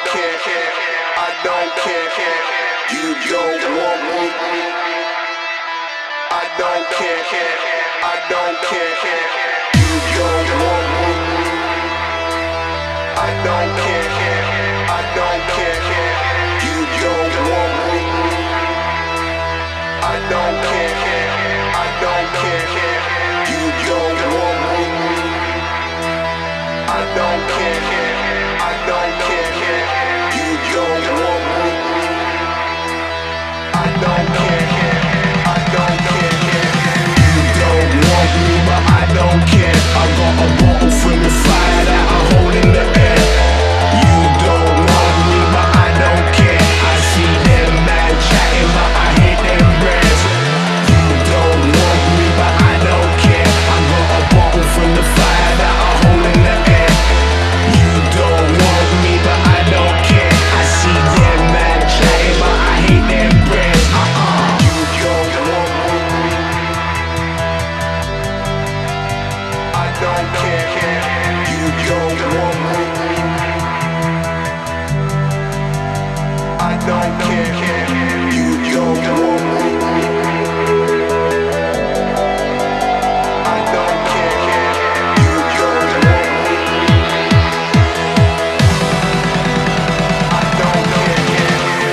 care, I don't care. You don't want me. I don't care, I don't care. You don't want me. I don't care, I don't care. You don't want me. I don't care, I don't care. You don't want me. I don't care, I don't care. You don't want me. I don't care, I don't care. You don't want me, but I don't care. I got a bottle full of fire that I hold in the air. You don't want me, but I don't care. I see them man chatting, but I hate them brands. You don't want me, but I don't care. I got a bottle full of fire that I hold in the air. You don't want me, but I don't care. I see them man chatting, but I hate them brands. You don't want me. I don't care. You don't want me. I don't care. You don't want me. I don't care. You don't want me. I don't care.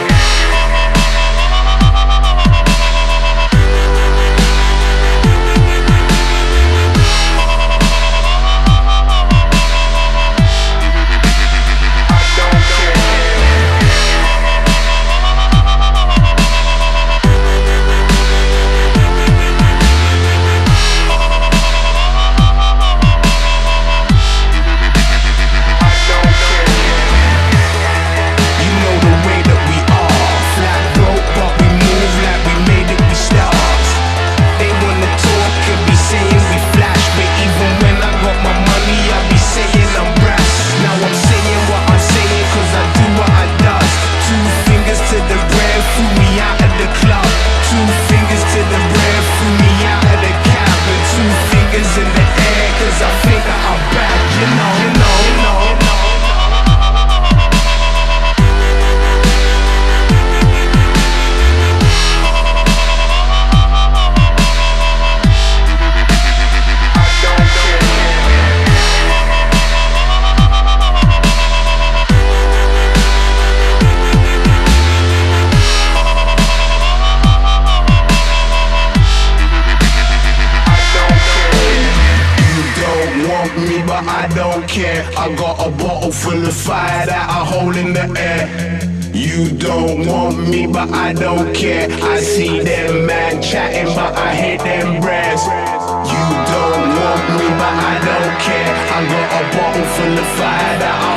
I don't care. I got a bottle full of fire that I hold in the air. You don't want me, but I don't care. I see them man chatting, but I hate them brands. You don't want me, but I don't care. I got a bottle full of fire that I